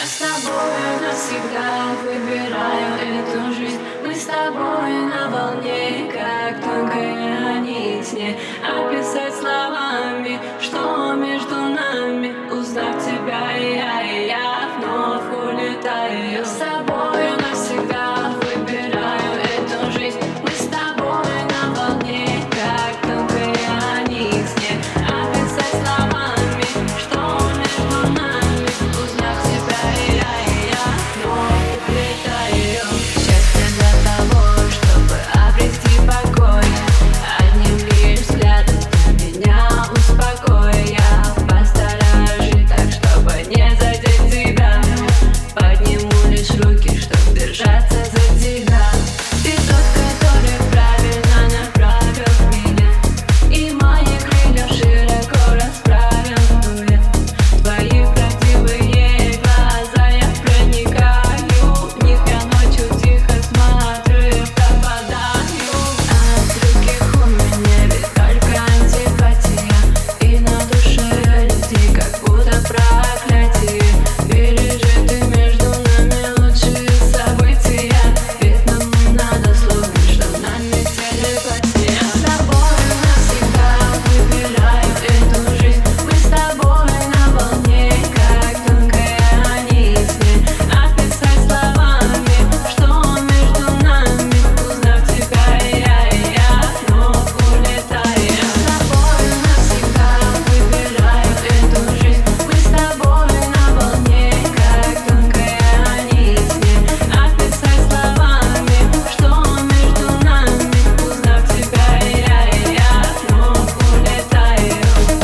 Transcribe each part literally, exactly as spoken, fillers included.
Я с тобой навсегда выбираю эту жизнь. Мы с тобой на волне, как тонкая нить. Не описать словами, что между нами. Узнав тебя, я и я вновь улетаю. Я с тобой навсегда выбираю эту жизнь. Мы с тобой на волне, как тонкая нить. Не описать словами, что между нами. Узнав тебя, я и я вновь улетаю. Счастье для того, чтобы обрести покой. Одним лишь взглядом ты меня успокой. Я постараюсь жить так, чтобы не задеть тебя. Подниму лишь руки, чтобы держаться за тебя. Ты тот, который правильно направил меня, и мои крылья широко расправил. Но я в твои правдивые глаза я проникаю. В них я ночью тихо смотрю и пропадаю. От других у меня ведь только антипатия, и на душе людей как будто проклятие. Пережиты между нами лучшие события, ведь нам не надо слов, между нами телепатия. Я с тобой навсегда выбираю эту жизнь. Мы с тобой на волне, как тонкая нить. Не описать словами, что между нами. Узнав тебя, я и я вновь улетаю. Я с тобой навсегда выбираю эту жизнь. Мы с тобой на волне, как тонкая нить. Не описать словами, что между нами. Узнав тебя, я и я вновь улетаю.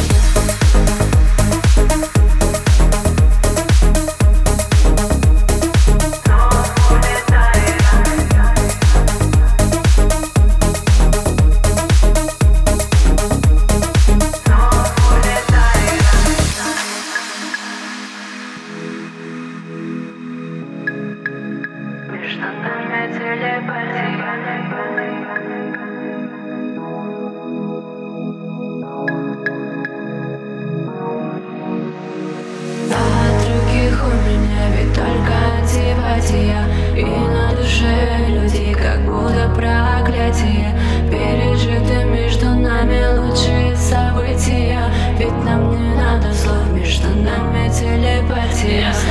Между нами телепатия. От других у меня ведь только антипатия, и на душе людей как будто проклятие. Пережиты между нами лучшие события, ведь нам не надо слов, между нами телепатия.